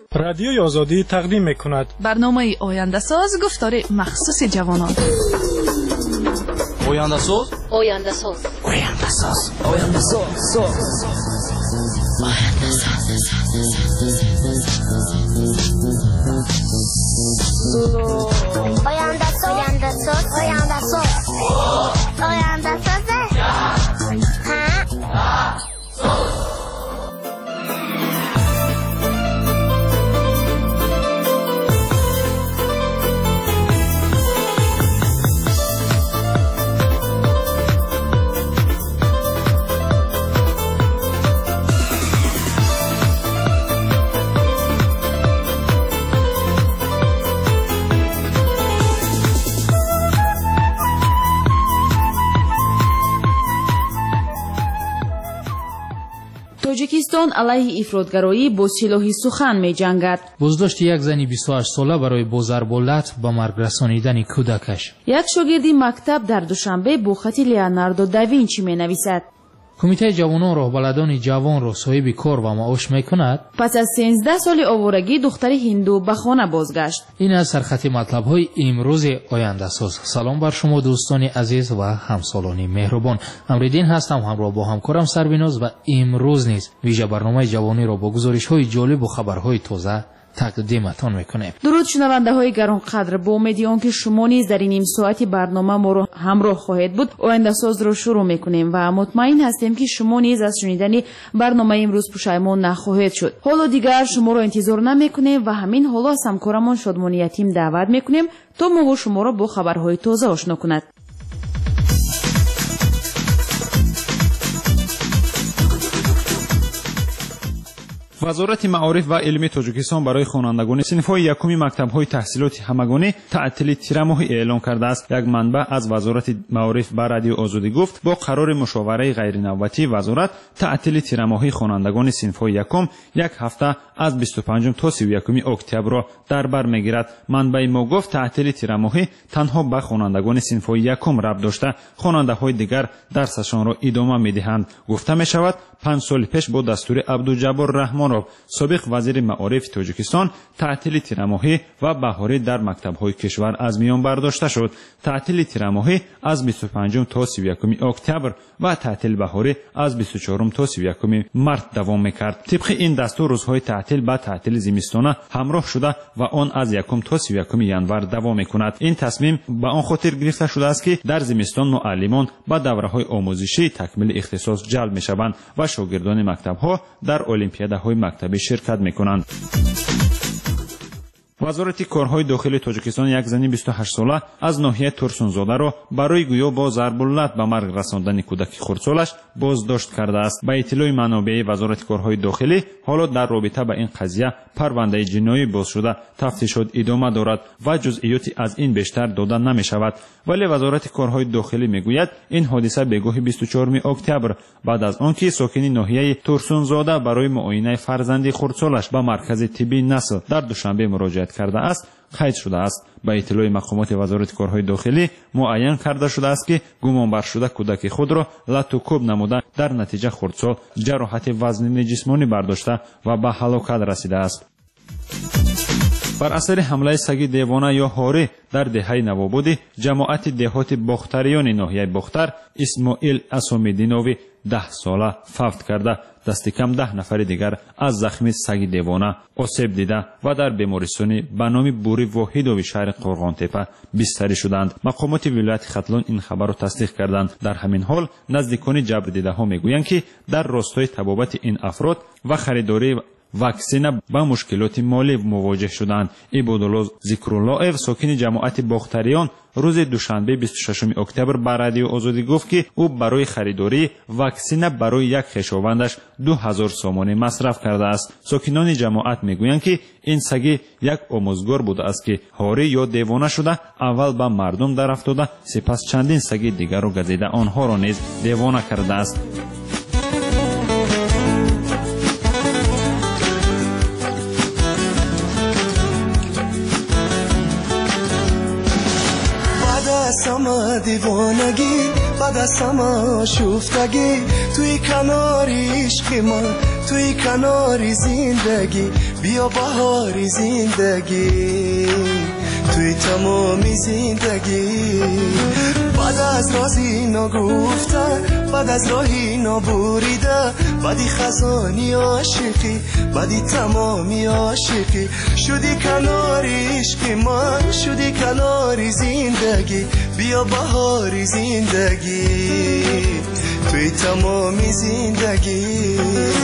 رادیوی آزادی تقدیم می‌کند برنامه آینده ساز گفتار مخصوص جوانان. آینده ساز آینده ساز آینده ساز آینده ساز آینده ساز آینده ساز آینده ساز آینده ساز тоҷикистон алайҳи ифротгароӣ бо силоҳи сухан меҷангад. боздошти як зани 28 сола барои бо зарболат ба марг расонидани кӯдакаш. як шогирди мактаб дар душанбе бо хати леонардо да винчи менависад. кумитаи ҷавонон роҳбаладони ҷавонро соҳиби кор ва маош мекунад. пас аз 13 соли оварагӣ духтари ҳинду ба хона бозгашт. ин аз сархати матлабҳои имрӯзи ояндасоз. салом бар шумо дӯстони азиз ва ҳамсолони меҳрубон. амридин ҳастам ҳамроҳ бо ҳамкорам Сарбиноз ва имрӯз низ вижа барномаи ҷавониро бо гузоришҳои ҷолибу хабарҳои тоза тақдиматон мекунем. дуруд шунавандаҳои гаронқадр, бо умеди он ки шумо низ дар ин нимсоати барнома моро ҳамроҳ хоҳед буд, ояндасозро шурӯъ мекунем ва мутмаин ҳастем ки шумо низ аз шунидани барномаи имрӯз пушаймон нахоҳед шуд. ҳоло дигар шуморо интизор намекунем ва ҳамин ҳоло аз ҳамкорамон Шодмони Ятим даъват мекунем то мову шуморо бо хабарҳои тоза ошно кунад. вазорати маориф ва илми тоҷикистон барои хонандагони синфҳои якуми мактабҳои таҳсилоти ҳамагонӣ таътили тирамоҳӣ эълон кардааст. як манбаъ аз вазорати маориф ба радиои озодӣ гуфт бо қарори мушовараи ғайринавбатии вазорат таътили тирамоҳии хонандагони синфҳои якум як ҳафта аз 25 то 31 октябрро дар бар мегирад. манбаи мо гуфт таътили тирамоҳӣ танҳо ба хонандагони синфҳои якум рабт дошта, хонандаҳои дигар дарсашонро идома медиҳанд. гуфта мешавад 5 соли пеш бо дастури Абдуҷаббор Раҳмонов, собиқ вазири маорифи Тоҷикистон, таътили тирамоҳӣ ва баҳорӣ дар мактабҳои кишвар аз миён бардошта шуд. таътили тирамоҳӣ аз 25 то 31 октябр ва таътили баҳорӣ аз 24 то 31 март давом мекард. тибқи ин дастур рӯзҳои таътил ба таътили зимистона ҳамроҳ шуда ва он аз 1 то 31 январ давом мекунад. ин тасмим ба он хотир гирифта шудааст ки дар зимистон муаллимон ба давраҳои омӯзишӣ такмили ихтисос ҷалб мешаванд ва шогирдони мактабҳо дар олимпиадаҳои мактабӣ ширкат мекунанд. вазорати корҳои дохилии Тоҷикистон як зани 28 сола аз ноҳияи Турсунзодаро барои гӯё бо зарбуллат ба марг расондани кӯдаки хурдсолаш боздошт кардааст. ба иттилои манобеи вазорати корҳои дохилӣ, ҳоло дар робита ба ин қазия парвандаи ҷиноӣ боз шуда тафтишот идома дорад ва ҷузъиёти аз ин бештар дода намешавад. вале вазорати корҳои дохилӣ мегӯяд ин ҳодиса бегоҳи 24 октябр баъд аз он ки сокини ноҳияи Турсунзода барои муоинаи фарзанди хурдсолаш ба маркази тиббии насл дар душанбе муроҷиат кардааст қайд шудааст. ба иттилои мақомоти вазорати корҳои дохилӣ муайян карда шудааст ки гумонбаршуда кӯдаки худро лату кӯб намуда дар натиҷа хурдсол ҷароҳати вазнини ҷисмонӣ бардошта ва ба ҳалокат расидааст. бар асари ҳамлаи саги девона ё ҳорӣ дар деҳаи Навободӣ ҷамоати деҳоти бохтариёни ноҳияи Бохтар Исмоил Асомиддинови 10 сола фавт карда, дасти кам 10 нафари дигар аз захми саги девона осеб дида ва дар бемористони ба номи Бури Воҳидови шаҳри Қурғонтепа бистарӣ шуданд. мақомоти вилояти Хатлон ин хабарро тасдиқ карданд. дар ҳамин ҳол наздикони ҷабрдидаҳо мегӯянд ки дар ростои табобати ин афрод ва харидории ваксина ба мушкилоти молӣ мувоҷеҳ шуданд. ибодулло Зикруллоев, сокини ҷамоати бохтариён, рӯзи душанбе 26 октябр ба радио Озодӣ гуфт ки ӯ барои харидории ваксина барои як хешовандаш 2000 сомонӣ масраф кардааст. сокинони ҷамоат мегӯянд ки ин саги як омӯзгор будааст ки ҳорӣ ё девона шуда аввал ба мардум дарафтода, сипас чандин саги дигарро газида онҳоро низ девона кардааст. سما دیوانگی بعد از سما شوفتگی توی کناری عشق من توی کناری زندگی بیا بهاری زندگی توی تمامی زندگی. بعد از رازی نگفتن، بعد از راهی نبریده، بعدی خزانی عاشقی، بعدی تمامی عاشقی. شدی کناری عشق من، شدی کناری زندگی. بیا بهاری زندگی توی تمامی زندگی.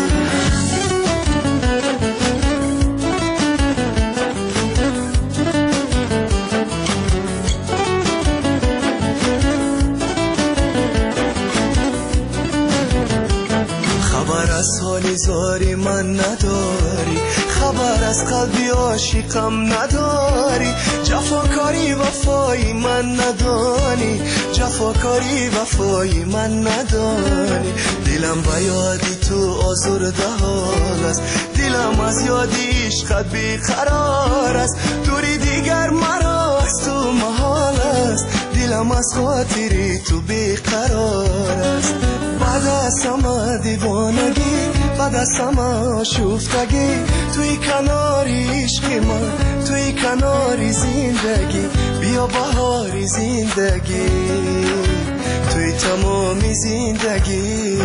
خبر از حال زاری من نداری، خبر از قلبی عاشقم نداری. جفاکاری وفایی من ندانی، جفاکاری وفایی من ندانی. دلم به یادی تو آزرده حال است، دلم از یادی عشقت بیقرار است. دوری دیگر مرا از تو محال است، دلم از خاطری تو بیقرار است. بعد از همه دیوانگی، بعد از همه شفتگی، توی کناری عشق من، توی کناری زندگی. بیا بهاری زندگی توی تمامی زندگی.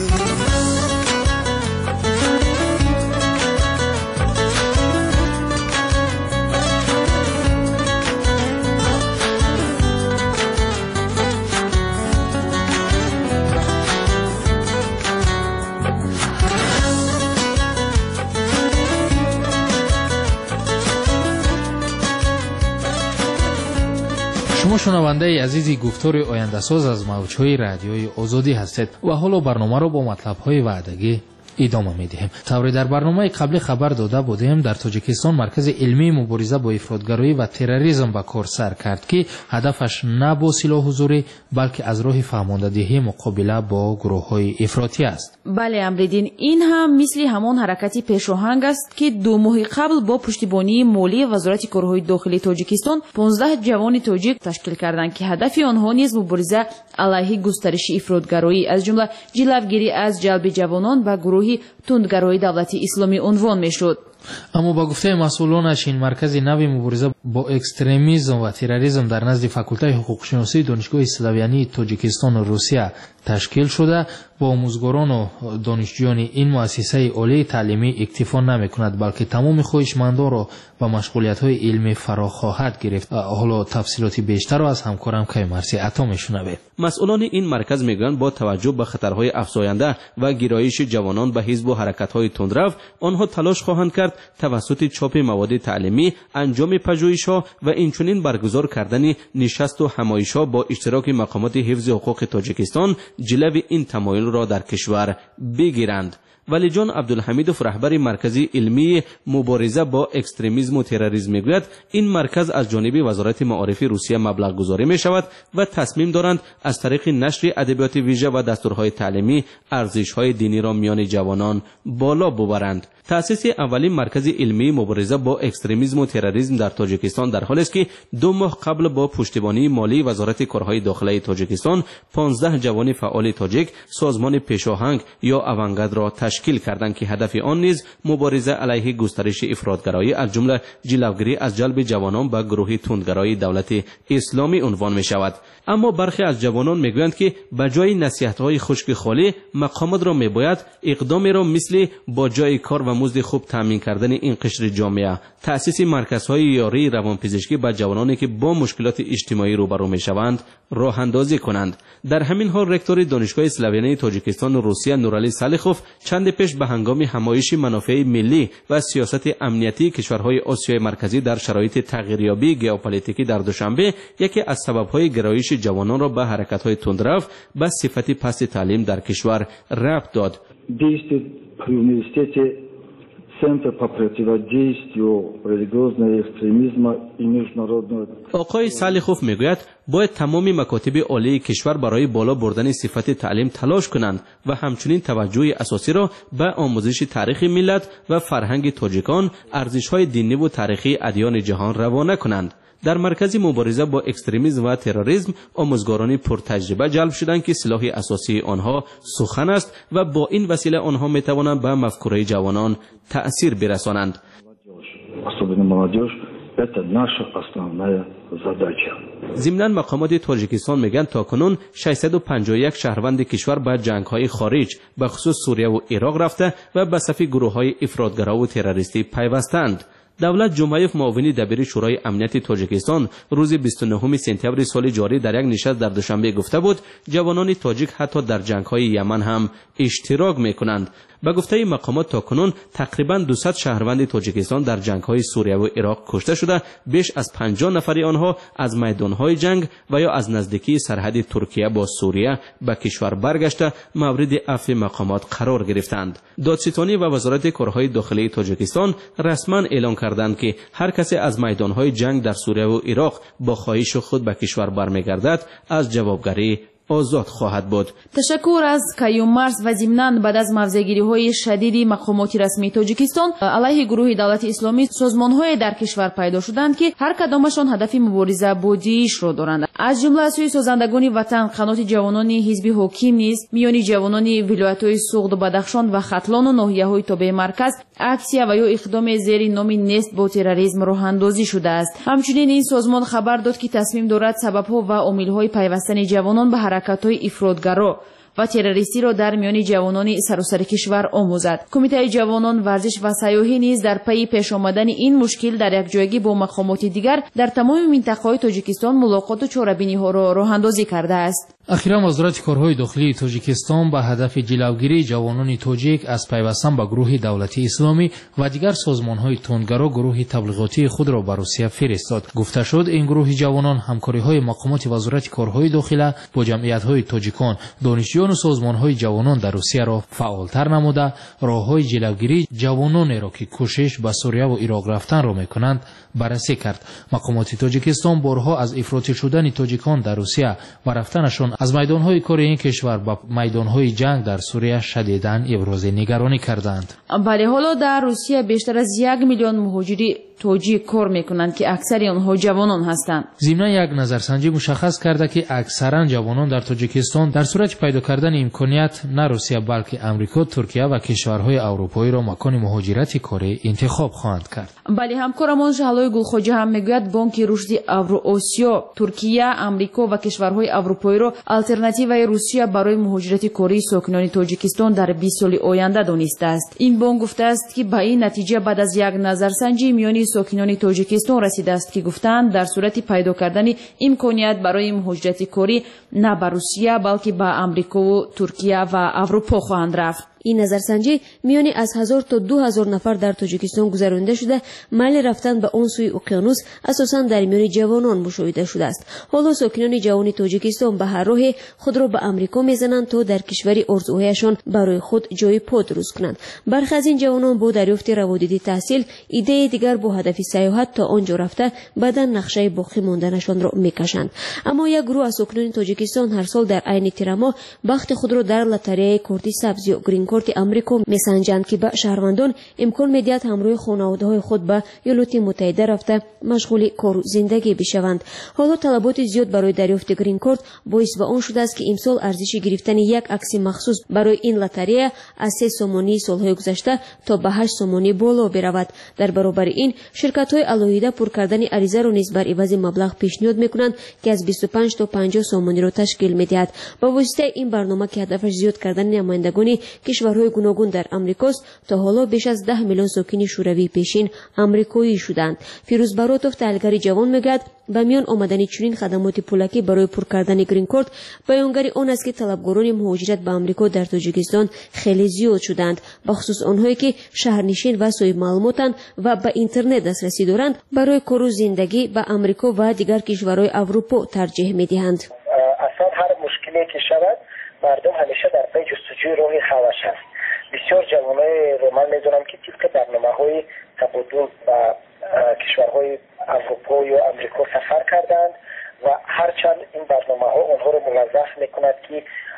شما شنونده عزیزی گفتار آینده ساز از موجهای رادیوی آزادی هستید و حالا برنامه را با مطلب‌های وعدگی ادامه می‌دهیم. طوری در برنامه قبلی خبر داده بودیم در تاجیکستان مرکز علمی مبارزه با افراطگرایی و تروریسم به کار سر کرد که هدفش نه با سلاح حضوری بلکه از راه فهماندهی مقابله با گروه‌های افراطی است. بله امریدین، این هم مثل همان حرکتی پیشاهنگ است که 2 ماه قبل با پشتیبانی مالی وزارت کارهای داخلی تاجیکستان 15 جوان تاجیک تشکیل کردند که هدف آنها نیز مبارزه علیه گسترش افراطگرایی از جمله جلوگیری از جلب جوانان به گروه تندگرای دولت اسلامی عنوان میشد. اما با گفته مسئولانش این مرکز نوی مبارزه با اکستریمیسم و تروریسم در نزد فاکولته حقوق شناسی دانشگاه اسلامی تاجیکستان و روسیه تشکیل شده با آموزگاران و دانشجویان این مؤسسه عالی تعلیمی اکتفا نمی‌کند بلکه تمام خواهشمندان را به مشغولیت‌های علمی فرا خواهد گرفت. حالا تفصیلات بیشتر را از همکارم کیمرسی عطا می‌شنوید. مسئولان این مرکز میگویند با توجه به خطرهای افزاینده و گرایش جوانان به حزب و حرکت‌های تندرو آنها تلاش خواهند کرد توسط چاپ مواد تعلیمی، انجام پژوهش‌ها و اینچنین برگزار کردن نشست و همایش‌ها با اشتراک مقامات حفظ حقوق تاجیکستان جلوی این تمایل را در کشور بگیرند. ولی جان عبدالحمیدوف رهبر مرکزی علمی مبارزه با اکستریمیسم و تروریسم میگوید این مرکز از جانب وزارت معارف روسیه مبلغ گذاری می شود و تصمیم دارند از طریق نشر ادبیات ویژه و دستورهای تعلیمی ارزش‌های دینی را میان جوانان بالا ببرند. تأسیس اولین مرکز علمی مبارزه با اکستریمیسم و تروریسم در تاجیکستان در حالی است که 2 ماه قبل با پشتیبانی مالی وزارت کارهای داخلی تاجیکستان 15 جوان فعال تاجیک سازمان پیشاهنگ یا اونگد را تشکیل کردند که هدف آن نیز مبارزه علیه گسترش افراطگرایی از جمله جلوگیری از جلب جوانان به گروه تندگرای دولت اسلامی عنوان می شود. اما برخی از جوانان میگویند که به جای نصیحت‌های خشک خالی مقامات را میباید اقدامی را مثل با جای کار و مزد خوب تامین کردن این قشر جامعه، تأسیس مرکزهای یاری روانپزشکی به جوانانی که با مشکلات اجتماعی روبرو میشوند راه اندازی کنند. در همین حال رکتور دانشگاه اسلامی تاجیکستان و روسیه نورعلی صالحوف چند پیش به هنگام همایش منافع ملی و سیاست امنیتی کشورهای آسیای مرکزی در شرایط تغییریابی ژئوپلیتیکی در دوشنبه یکی از سبب‌های گرایش جوانان را به حرکت‌های تندرو به صفت پست تعلیم در کشور ربط داد. Центр по противодействию религиозного экстремизма и международного. آقای صالحوف میگوید باید تمام مکاتب عالی کشور برای بالا بردن صفت تعلیم تلاش کنند و همچنین توجه اساسی را به آموزش تاریخ ملت و فرهنگ تاجیکان، ارزش‌های دینی و تاریخی ادیان جهان روانه کنند. در مرکز مبارزه با اکستریمیسم و تروریسم آموزگاران پرتجربه جلب شدند که سلاح اساسی آنها سخن است و با این وسیله آنها میتوانند به مفکوره جوانان تأثیر برسانند. особенно молодежь, это наша основная задача. ضمناً مقامات تاجیکستان میگن تاکنون 651 شهروند کشور به جنگ‌های خارج به خصوص سوریه و عراق رفته و به صف گروه‌های افراطگرا و تروریستی پیوستند. دولت جمعیف معاونی دبیر شورای امنیت تاجیکستان روز 29 سپتامبر سال جاری در یک نشست در دوشنبه گفته بود جوانان تاجیک حتی در جنگ‌های یمن هم اشتراک می‌کنند. به گفته مقامات تاکنون تقریباً 200 شهروند تاجیکستان در جنگ‌های سوریه و عراق کشته شده، بیش از 50 نفر آنها از میدان‌های جنگ و یا از نزدیکی سرحد ترکیه با سوریه به کشور برگشته مورد عفو مقامات قرار گرفتند. دادستانی و وزارت کارهای داخلی تاجیکستان رسما اعلام کردند که هر کسی از میدان‌های جنگ در سوریه و عراق با خواهش خود به کشور برمیگردد از جوابگری آزاد خواهد بود. تشکر از کیوم مرز و ضمناً بعد از موضع‌گیری‌های شدید مقامات رسمی تاجیکستان علیه گروه دولت اسلامی سازمان‌های در کشور پیدا شدند که هر کدامشان هدف مبارزه بودیش را دارند. از جمله از سوی سازندگان وطن قنات جوانان حزب حاکم نیز میان جوانان ولایت‌های سوغد و بدخشان و ختلان و ناحیه‌های تابع مرکز اکسیه و یا اقدام زیر نام نست با تروریسم راه اندازی شده است. همچنین این سازمان خبر داد که تصمیم دارد سبب‌ها و عامل‌های پیوستن جوانان به حرکت‌های افراطگرا و تروریستی را در میان جوانان سراسر کشور آموزد. کمیته جوانان ورزش و سیاحی نیز در پی پیش آمدن این مشکل در یکجایی با مقامات دیگر در تمام منطقه‌های تاجیکستان ملاقات و چاره‌بینی‌ها را راه اندازی کرده است. اخیرا وزارت کارهای داخلی تاجیکستان به هدف جلوگیری جوانان تاجیک از پیوستن به گروه دولتی اسلامی و دیگر سازمان‌های تندگرا گروه تبلیغاتی خود را به روسیه فرستاد. گفته شد این گروه جوانان همکاری‌های مقامات وزارت کارهای داخلی با جمعیت‌های تاجیکان، دانشجویان و سازمان‌های جوانان در روسیه را فعالتر نموده راه‌های جلوگیری جوانانی را که کوشش به سوریه و عراق رفتن را می‌کنند بررسی کرد. مقامات تاجیکستان بارها از افراطی شدن تاجیکان در روسیه و رفتنشان از میدان‌های کار این کشور به میدان‌های جنگ در سوریه شدیداً ابراز نگرانی کردند. بله، حالا در روسیه بیشتر از 1 میلیون مهاجری تاجیک کار میکنند که اکثر آنها جوانان هستند. ضمن یک نظرسنجی مشخص کرده که اکثرا جوانان در تاجیکستان در صورت پیدا کردن امکانیت نه روسیه بلکه امریکا، ترکیه و کشورهای اروپایی را مکان مهاجرت کاری انتخاب خواهند کرد. بله، همکارمان شهلای گلخواجه هم میگوید بانک رشد اوراسیا، ترکیه، امریکا و کشورهای اروپایی را آلترناتیوی روسیه برای مهاجرت کاری ساکنان تاجیکستان در 20 سال آینده دانسته است. این بانک گفته است که به این نتیجه بعد از یک نظرسنجی میان ساکنان تاجیکستان رسیده است که گفتند در صورت پیدا کردن امکانیت برای مهاجرت کاری نه به روسیه بلکه به امریکا و ترکیه و اروپا خواهند رفت. این نظرسنجی میانی از 1000 تا 2000 نفر در تاجیکستان گذرانده شده. میل رفتن به اون سوی اقیانوس اساساً در میان جوانان مشاهده شده است. حالا ساکنان جوان تاجیکستان به هر راه خود را به امریکا میزنند تا در کشوری آرزوهایشان برای خود جای پا درست کنند. برخی از این جوانان با دریافت روادید تحصیل ایده دیگر با هدف سیاحت تا آنجا رفته بعدا نقشه باقی ماندنشان را میکشند. اما یک گروه از ساکنان تاجیکستان هر سال در عین تیر ماه بخت خود را در لاتاری کارت سبز یا گرین کارت امریکا میسنجند که به شهروندان امکان میدهد همراه خانواده‌های خود به ایالات متحده رفته مشغول کار و زندگی بشوند. حالا طلبات زیاد برای دریافت گرین کارت باعث به آن شده است که امسال ارزش گرفتن یک عکس مخصوص برای این لاتاری از 3 سومانی سالهای گذشته تا به 8 سومانی بالا برود. در برابر این شرکت‌های علاهیده پر کردن عریضه را نیز بر عوض مبلغ پیشنهاد میکنند که از 25 تا 50 سومانی را تشکیل میدهد. با واسطه این برنامه که هدفش زیاد کردن نمایندگان کشورهای گوناگون در امریکاست، تا حالا بیش از 10 میلیون ساکن شوروی پیشین امریکایی شدند. فیروز براتوف تحلیلگر جوان میگوید به میان آمدن چنین خدمات پولکی برای پر کردن گرین کارت بیانگر آن است که طلبگاران مهاجرت به امریکا در تاجیکستان خیلی زیاد شدند، بخصوص آنهایی که شهرنشین و صاحب معلوماتند و به اینترنت دسترسی دارند برای کار و زندگی به امریکا و دیگر کشورهای اروپا ترجیح میدهند. اصلا هر مشکلی که شود مردم همیشه در پی جستجوی راه خلاص است. بسیار جوانای رو من میدونم که طبق برنامه‌های تبادل و کشورهای اروپا یا امریکا سفر کردند و هرچند این برنامه‌ها آنها رو موظف میکند که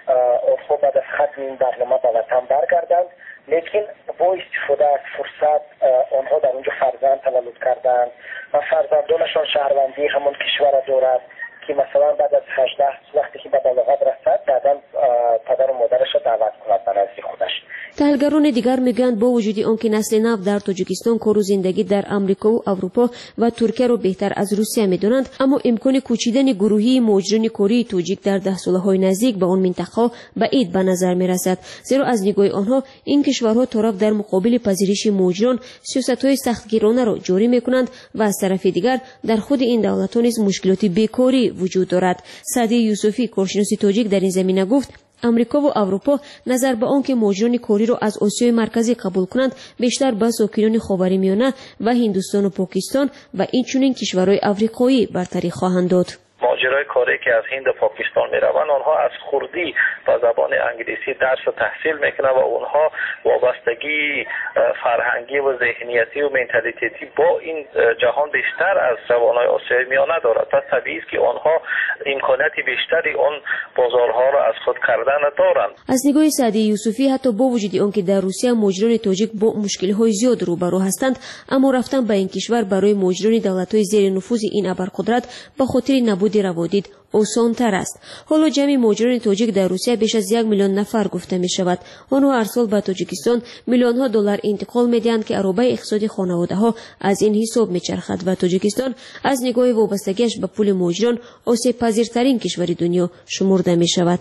آنها بعد از ختم این برنامه به وطن برگردند، لیکن با استفاده از فرصت آنها در اونجا فرزند تولد کردند و فرزندانشان شهروندی همان کشور دارد که که مثلا بعد از 18 وقتی که به بلاغت رسد بعدا پدر و مادرش را دعوت کند به نزد خودش. تحلیلگران دیگر میگویند با وجود آنکه نسل نو در تاجیکستان کار و زندگی در آمریکا و اروپا و ترکیه را بهتر از روسیه میدانند، اما امکان کوچیدن گروهی مهاجران کاری تاجیک در 10 سالهای نزدیک به آن منطقه بعید به نظر میرسد، زیرا از نگاه آنها این کشورها طرف در مقابل پذیرش مهاجران سیاست‌های سختگیرانه را جاری میکنند و از طرف دیگر در خود این دولت‌ها نیز مشکلات بیکاری وجود دارد. سعدی یوسفی کارشناس تاجیک در این زمینه گفت امریکا و اروپا نظر به آنکه مهاجران کاری را از آسیای مرکزی قبول کنند بیشتر به ساکنان خاورمیانه و هندوستان و پاکستان و اینچنین کشورهای افریقایی برتری خواهند داد. مهاجرای کاری که از هند و پاکستان میروند آنها از خردی با زبان انگلیسی درس و تحصیل میکنند و اونها وابستگی فرهنگی و ذهنیتی و منتالیتی با این جهان بیشتر از جوانای آسیای میانه دارد. پس طبیعی است که آنها امکانات بیشتری آن بازارها را از خود کردن دارند. از نگاه سعدی یوسفی حتی با وجود آنکه در روسیه مهاجران تاجیک با مشکل‌های زیاد روبرو هستند، اما رفتن به این کشور برای مهاجران دولت‌های زیر نفوذ این ابرقدرت به خاطر نبود روادید آسان تر است. حالا جمعی مهاجران تاجیک در روسیه بیش از 1 میلیون نفر گفته می شود. آنها هر سال به تاجیکستان میلیون ها دلار انتقال می دهند که عربه اقتصادی خانواده ها از این حساب می چرخد و تاجیکستان از نگاه وابستگیش به پول مهاجران آسیب پذیرترین کشور دنیا شمرده می شود.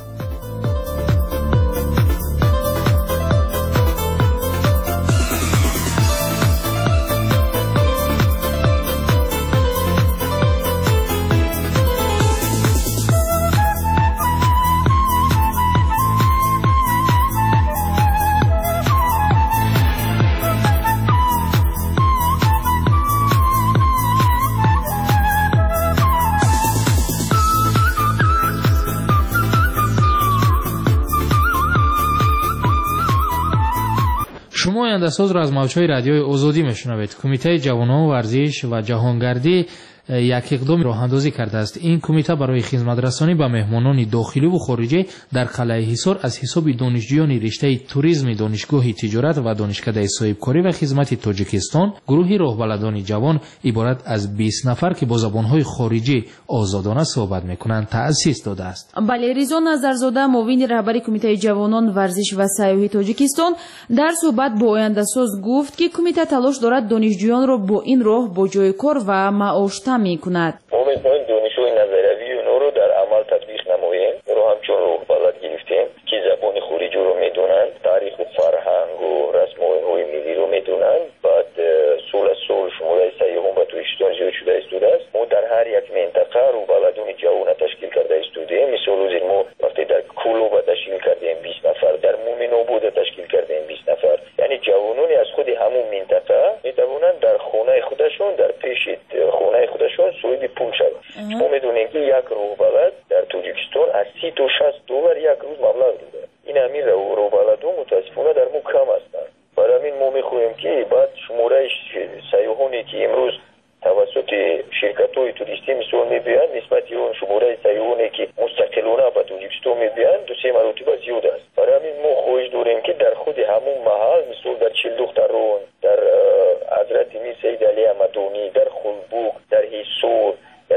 شما آینده‌ساز را از موج‌های رادیوی آزادی میشنوید. کمیته جوانان ورزش و جهانگردی یک اقدام راه اندازی کرده است. این کمیته برای خدمت رسانی به مهمانان داخلی و خارجی در قلعه حصار از حساب دانشجویان رشته توریسم دانشگاه تجارت و دانشکده صاحبکاری و خدمت تاجیکستان گروهی راهبلدان جوان عبارت از 20 نفر که با زبان‌های خارجی آزادانه صحبت می‌کنند تأسیس داده است. بله، رضا نظرزاده معاون رهبر کمیته جوانان ورزش و سیاحی تاجیکستان در صحبت با آینده‌ساز گفت که کمیته تلاش دارد دانشجویان را با این راه با جای کار و معاش می کند. ما می‌خواهیم دانش‌های نظریه اونها رو در عمل تطبیق نماییم. رو همچون راه بلد گرفتیم که زبان خارجی رو میدونند، تاریخ و فرهنگ و رسم‌های ملی رو میدونند. بعد سال از سال شماره سیاحان به تاجیکستان زیاد شده است. ما در هر یک منطقه رو بلدان جوان تشکیل کرده استودیم. مثال ما وقتی در کولوبا تشکیل کردیم 20 نفر، در مومن‌آباد تشکیل کردیم 20 نفر. یعنی جوانانی از خود همون منطقه میتوانند در خانه خودشون در پیش خانه خودشون صاحب پول شوند. ما میدونیم که یک راهبلد در تاجیکستان از 30 تا 60 دلار یک روز مبلغ میده. این همین راهبلدها متاسفانه در ما کم هستند. برای همین ما میخواهیم که بعد شماره سیاحانی که امروز توسط شرکت‌های توریستی مثال میبیند نسبت اون شماره سیاحانی که مستقلانه به تاجیکستان میبیند 2-3 مرتبه زیاد است. برای همین ما خواهش داریم که در خود همون محل مثال در چلدختران، در حضرت میر سید علی احمدانی، در خلبوق، در حصار،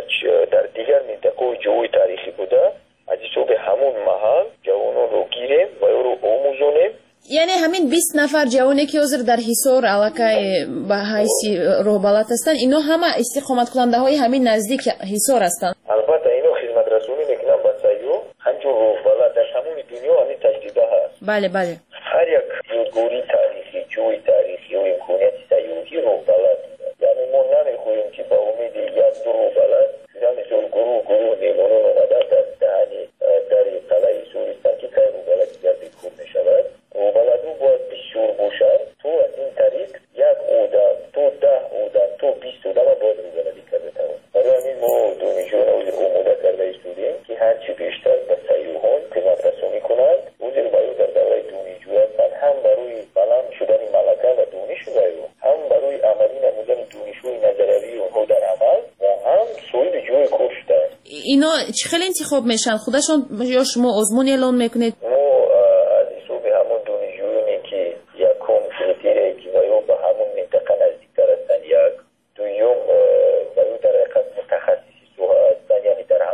در دیگر منطقه جای تاریخی بوده از حساب همون محل جوانان رو گیریم و او رو آموزانیم. یعنی همین 20 نفر جوانی که حاضر در حصار علاقه به حیث راهبلد هستند اینا همه استقامت کننده های همین نزدیک حصار هستند. البته اینا خدمت رسانی میکنن به سیاح، همچون راهبلد در تمام دنیا همین تجربه هست. بله بله. هر یک یادگاری تاریخی، جای تاریخی و امکانیت سیاحتی راهبلد بوده. یعنی ما نمیخواهیم که با امید یک دو راهبلد مثل گروه میمانان آمده در دهن در قلعه سوریستان که که راهبلد دیگر بیکور میشود. راهبلدها باید بسیار باشند تو از این طریق یک آدم تو 10 آدم تو 20 آدم باید راهبلدی کرده توان. برای همین ما دانشجویان آماده کرده استودیم که هرچی بیشتر به سیاحان خدمت رسانی کنند. اوزیر باید در دوره دانشجویی هستند، هم برای بلند شدن ملکه و دانش باید، هم برای عملی نمودن دانش‌های نظریه اونها در عمل و هم صاحب جای کار شدن. اینا چه خیلی انتخاب میشن؟ خودشون یا شما آزمون اعلان میکنید؟ ما از حساب همون دانشجویانی که یکم کریتریایی که باید به همون منطقه نزدیکتر هستند، یک دوم باید در حقیقت متخصصی سوها هستند، یعنی در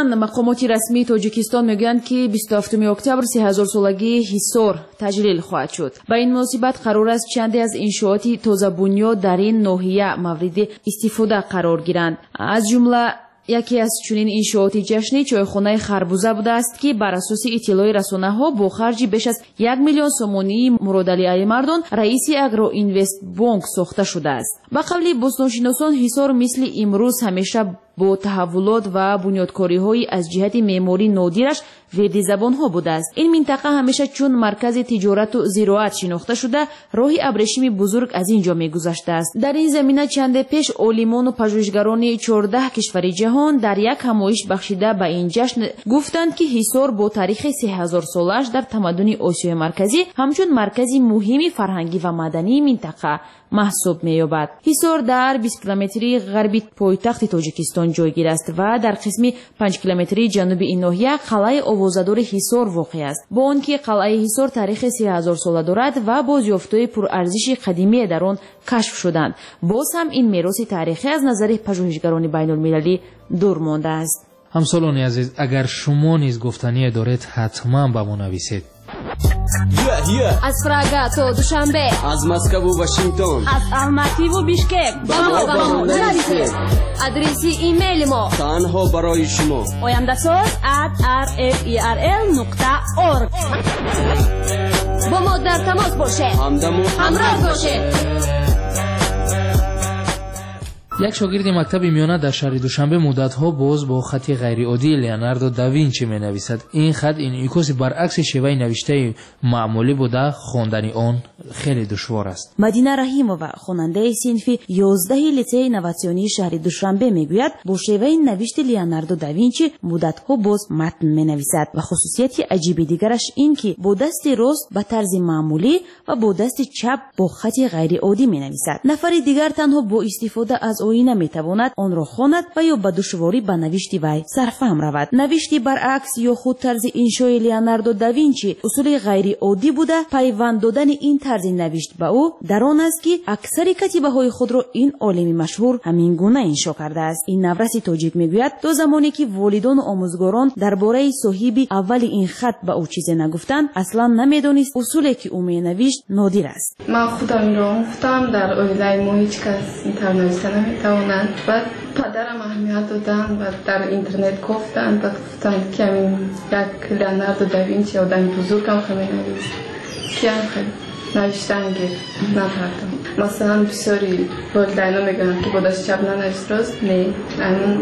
мақомоти расмии тоҷикистон мегӯянд ки 27 октябр 3000 солагии ҳисор таҷлил хоҳад шуд. ба ин муносибат қарор аст чанде аз иншооти тозабунёд дар ин ноҳия мавриди истифода қарор гиранд. аз ҷумла яке аз чунин иншооти ҷашни чойхонаи Харбуза будааст ки бар асоси иттилои расонаҳо бо харҷи беш аз 1 миллион сомонии Муродали Алимардон раиси Агроинвестбонк сохта шудааст. ба қавли босношиносон ҳисор мисли имрӯз ҳамеша бо таҳаввулот ва бунёдкориҳои аз ҷиҳати меъморӣ нодираш вердизабонҳо будааст. ин минтақа ҳамеша чун маркази тиҷорату зироат шинохта шуда роҳи абрешими бузург аз ин ҷо мегузаштааст. дар ин замина чанде пеш олимону пажӯҳишгарони 14 кишвари ҷаҳон дар як ҳамоиш бахшида ба ин ҷашн гуфтанд ки ҳисор бо тарихи 3000 солааш дар тамаддуни Осиёи марказӣ ҳамчун маркази муҳими фарҳангӣ ва мадании минтақа маҳсуб меёбад. ҳисор дар 20 километри ғарби пойтахти тоҷикистон ҷойгир аст ва дар қисми 5 километри ҷануби ин ноҳия қалъаи овозадори ҳисор воқеъ аст. бо он ки қалъаи ҳисор тарихи 3000 сола дорад ва бозёфтҳои пурарзиши қадимие дар он кашф шуданд, боз ҳам ин мероси тарихӣ аз назари пажӯҳишгарони байнулмилалӣ дур мондааст. ҳамсолони азиз, агар шумо низ гуфтание доред, ҳатман ба мо нависед. аз Прага то Душанбе, аз Москву Вашингтон, аз Алмативу Бишкек ба мо нависед. адреси имейли мо танҳо барои шумо oyandasоз@rferl.org. бо мо дар тамос бошед, ҳамроҳ бошед. як шогирди мактаби миёна дар шаҳри Душанбе муддатҳо боз бо хати ғайриоддии Леонардо да Винчи менависад. ин хат инъикоси баръакси шеваи навиштаи маъмулӣ буда хондани он хеле душвор аст. Мадина Раҳимова, хонандаи синфи 11 лицеи инноватсионии шаҳри Душанбе мегӯяд, бо шеваи навишти Леонардо да Винчи муддатҳо боз матн менависад ва хусусияти аҷиби дигараш ин ки бо дасти рост ба тарзи маъмулӣ ва бо дасти чап бо хати ғайриоддӣ менависад. нафари дигар танҳо бо истифода аз оина метавонад онро хонад ва ё ба душворӣ ба навишти вай сарфаҳм равад. навишти баръакс ё худ тарзи иншои Леонардо да Винчи усули ғайриоддӣ буда, пайванд додани ин тарзи навишт ба ӯ дар он аст ки аксари катибаҳои худро ин олими машҳур ҳамин гуна иншо кардааст. ин навраси тоҷик мегӯяд, то замоне ки волидону омӯзгорон дар бораи соҳиби аввали ин хат ба ӯ чизе нагуфтанд, аслан намедонист усуле ки ӯ менавишт нодир аст. ман худам инро омӯхтам, дар оилаи мо ҳеҷ кас ин тавр нависта наметавонад. баъд падарам аҳамият доданд ва дар интернет гуфтанд, баъд гуфтанд ки ҳамин як Леонардо да Винчи одами бузургам менавист, ки ҳам хеле навиштан гир накардам. масалан бисёри волидайно мегӯянд ки бо дасти чап нанавист, рост не, ҳамин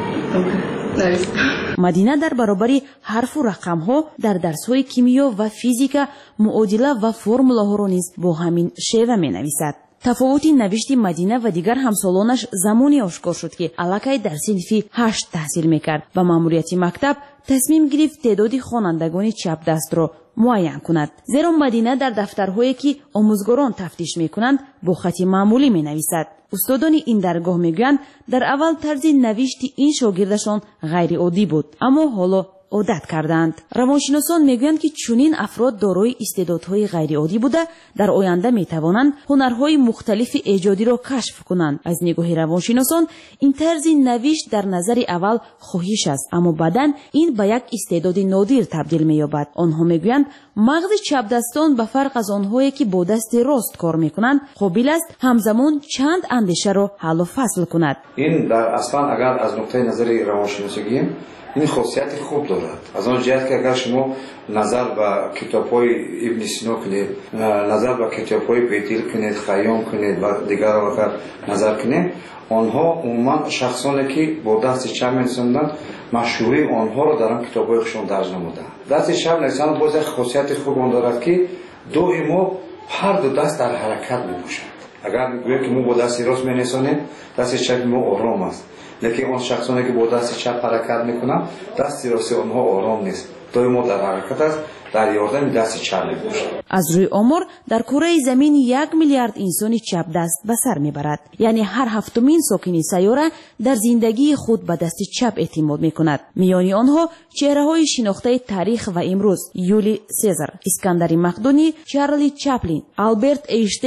навистам. мадина дар баробари ҳарфу рақамҳо дар дарсҳои кимиё ва физика муодила ва формулаҳоро низ бо ҳамин шева менависад. тафовути навишти Мадина ва дигар ҳамсолонаш замоне ошкор шуд ки аллакай дар синфи 8 таҳсил мекард ва маъмурияти мактаб тасмим гирифт теъдоди хонандагони чапдастро муайян кунад. зеро Мадина дар дафтарҳое ки омӯзгорон тафтиш мекунанд бо хати маъмулӣ менависад. устодони ин даргоҳ мегӯянд, дар аввал тарзи навишти ин шогирдашон ғайриоддӣ буд, аммо ҳоло عادت کردند. روانشناسان میگویند که چنین افراد دارای استعدادهای غیرعادی بوده در آینده میتوانند هنرهای مختلف ایجادی را کشف کنند. از نگاه روانشناسان این طرز نوشت در نظر اول خواهش است، اما بعداً این به یک استعداد نادر تبدیل می‌یابد. آنها میگویند مغز چپ دستان به فرق از آنهایی که با دست راست کار میکنند قابل است همزمان چند اندیشه را حل و فصل کند. این در اصلا اگر از نقطه نظر روانشناسی این خاصیت خوب دارد. از آن جهت که اگر شما نظر به کتاب‌های ابن سینا کنید، نظر به کتاب‌های بیتیل کنید، خیام کنید و دیگر اگر نظر کنید، آنها عموما شخصانی که با دست چپ می‌نویسند مشهوری آنها را در آن کتاب‌هایشان درج نمودند. دست چپ نویسان باز خاصیت خوب آن دارد که دائما هر دو دست در حرکت میباشد. اگر میگوییم که ما با دست راست می‌نویسیم، دست چپ ما آرام است. لیکن آن شخصانی که با دست چپ حرکت میکنند دست راست آنها آرام نیست، دائما در حرکت است، در یاردن دست چپ میباشد. از روی عمر در کره زمین 1 میلیارد انسانی چپ دست به سر میبرد، یعنی هر هفتمین ساکن سیاره در زندگی خود به دست چپ اعتماد میکند. میان آنها چهره‌های شناخته تاریخ و امروز: یولی سزار، اسکندر مقدونی، چارلی چاپلین، آلبرت اینشتین،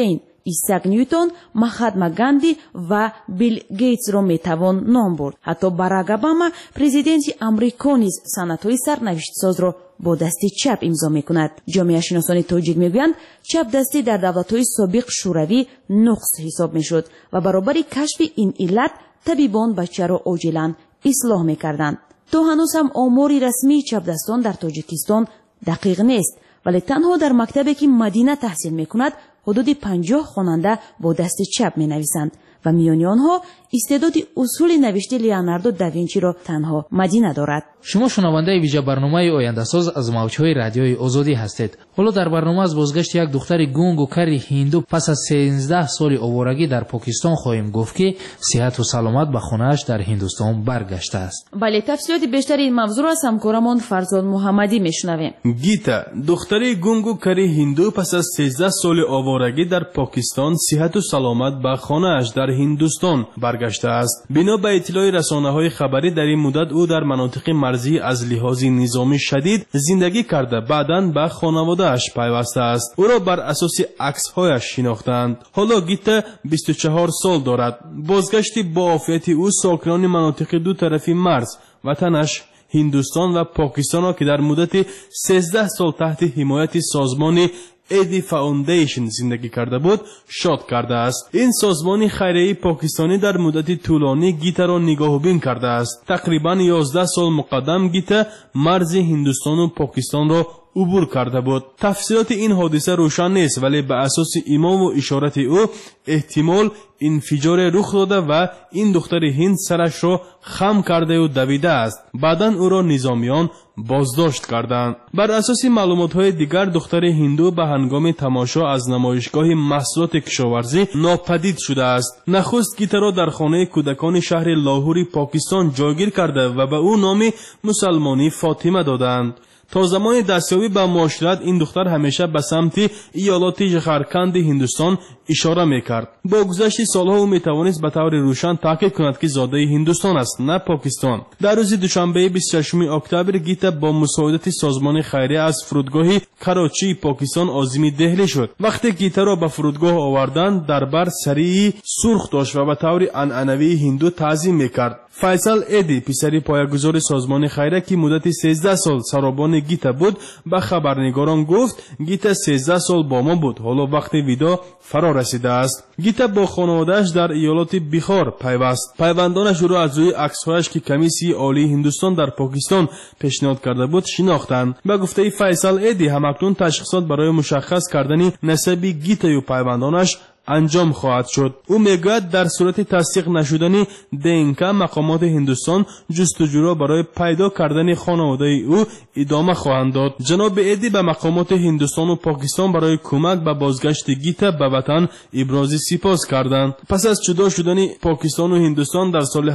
ایساک نیوتون، مهاتما گاندی و بیل گیتس را میتوان نام برد. حتی باراک اوباما پرزیدنت آمریکا نیز سندهای سرنوشت ساز را با دست چپ امضا میکند. جامعه شناسان تاجیک میگویند چپ دستی در دولت‌های سابق شوروی نقص حساب میشد و برابر کشف این علت طبیبان بچه را عاجلاً اصلاح میکردند. تا هنوز هم آماری رسمی چپ دستان در تاجیکستان دقیق نیست، ولی تنها در مکتبی که مدینه تحصیل میکند حدود 50 خواننده با دست چپ مینویسند و میان آنها استعداد اصول نوشته لیوناردو داوینچی را تنها مدینه دارد. شما شنونده ویژه برنامه آینده ساز از موجهای رادیوی آزادی هستید. حالا در برنامه از بازگشت یک دختر گنگ و کری هندو پس از 13 سال آوارگی در پاکستان خواهیم گفت که صحت و سلامت به خانه‌اش در هندوستان برگشته است. بله، تفصیلات بیشتر این موضوع را از همکارمان فرزاد محمدی میشنویم. گیتا، دختر گنگ و کری هندو پس از 13 سال آوارگی در پاکستان صحت و سلامت به خانه‌اش در هندوستان برگشته است. بنا به اطلاع رسانه‌های خبری در این مدت او در مناطق مرزی از لحاظ نظامی شدید زندگی کرده بعداً به خانواده‌اش پیوسته است. او را بر اساس عکس‌هایش شناختند. حالا گیتا 24 سال دارد. بازگشت با عافیت او ساکنان مناطق دو طرفی مرز وطنش هندوستان و پاکستان را که در مدت 13 سال تحت حمایت سازمان ایدی فاوندیشن زندگی کرده بود شاد کرده است. این سازمان خیریه پاکستانی در مدت طولانی گیتا را نگاهبین کرده است. تقریباً 11 سال مقدم گیتا مرز هندوستان و پاکستان را عبور کرده بود. تفسیرات این حادثه روشن نیست، ولی به اساس ایمان و اشارت او احتمال انفجار رخ داده و این دختر هند سرش را خم کرده و دویده است. بعداً او را نظامیان بازداشت کردند. بر اساس معلومات‌های دیگر دختر هندو به هنگام تماشا از نمایشگاه محصولات کشاورزی ناپدید شده است. نخست گیتا را در خانه کودکان شهر لاهور پاکستان جایگیر کرده و به او نام مسلمانی فاطمه دادند. تا زمان دستیابی به معاشرت این دختر همیشه به سمت ایالات ژرخند هندوستان اشاره میکرد. با گذشت سالها او میتوانست به طور روشن تاکید کند که زاده هندوستان است نه پاکستان. در روز دوشنبه 26 اکتبر گیتا با مساعدت سازمان خیریه از فرودگاه کراچی پاکستان عازم دهلی شد. وقتی گیتا را به فرودگاه آوردند در بر سری سرخ داشت و به طور عنعنوی هندو تعظیم میکرد. فیصل ایدی پسری پایه‌گذار سازمان خیریه که مدت 13 سال سرابان گیتا بود به خبرنگاران گفت گیتا 13 سال با ما بود، حالا وقت ویدا فرا رسیده است. گیتا با خانواده‌اش در ایالات بیخار پیوست. پیوندانش او را از روی عکس‌هایش که کمیسی عالی هندوستان در پاکستان پیشنهاد کرده بود شناختند. به گفته فیصل ایدی همکنون تشخیصات برای مشخص کردن نسب گیتا و پیوندانش انجام خواهد شد. او میگوید در صورت تصدیق نشدن DNK مقامات هندوستان جستجو را برای پیدا کردن خانواده او ادامه خواهند داد. جناب ایدی به مقامات هندوستان و پاکستان برای کمک به بازگشت گیتا به وطن ابراز سپاس کردند. پس از جدا شدن پاکستان و هندوستان در سال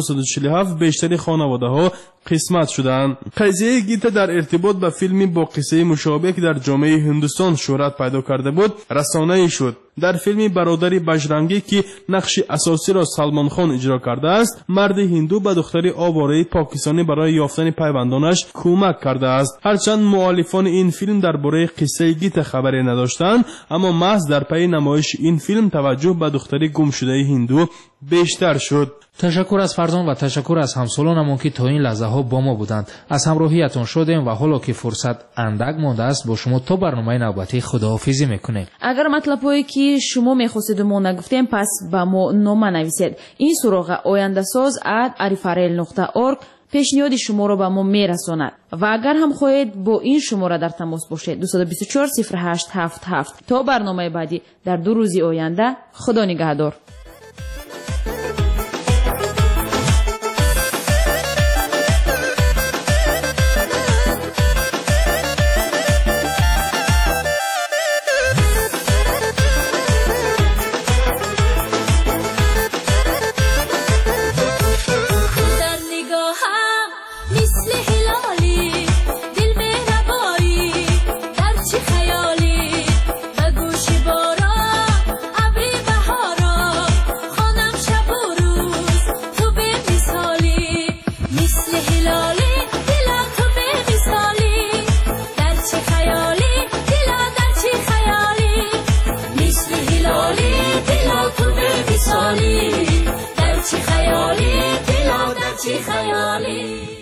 1947 بیشتر خانواده ها قسمت شدند. قضیه گیتا در ارتباط به فیلمی با قصه مشابه که در جامعه هندوستان شهرت پیدا کرده بود رسانه‌ای شد. در فیلم برادری بجرنگی که نقش اساسی را سلمان خان اجرا کرده است، مرد هندو به دختر آواره پاکستانی برای یافتن پیوندانش کمک کرده است. هرچند مؤلفان این فیلم درباره قصه گیتا خبری نداشتند، اما محض در پی نمایش این فیلم توجه به دختر گم شده هندو بیشتر شد. تشکر از فرزان و تشکر از همسالانمون که تا این لحظه ها با ما بودند. از همراهیتون شدیم و حالا که فرصت اندک مانده است با شما تا برنامه نوبتی خداحافظی میکنیم. اگر مطلبی که شما میخواستید ما نگفتیم پس با ما نامه نویسید. این سراغ oyandasoz@arifarel.org پیشنهاد شما را به ما میرساند و اگر هم خواهید با این شماره در تماس باشید 224 0877. تا برنامه بعدی در 2 روز آینده خدا نگهدار. خیالی خیالی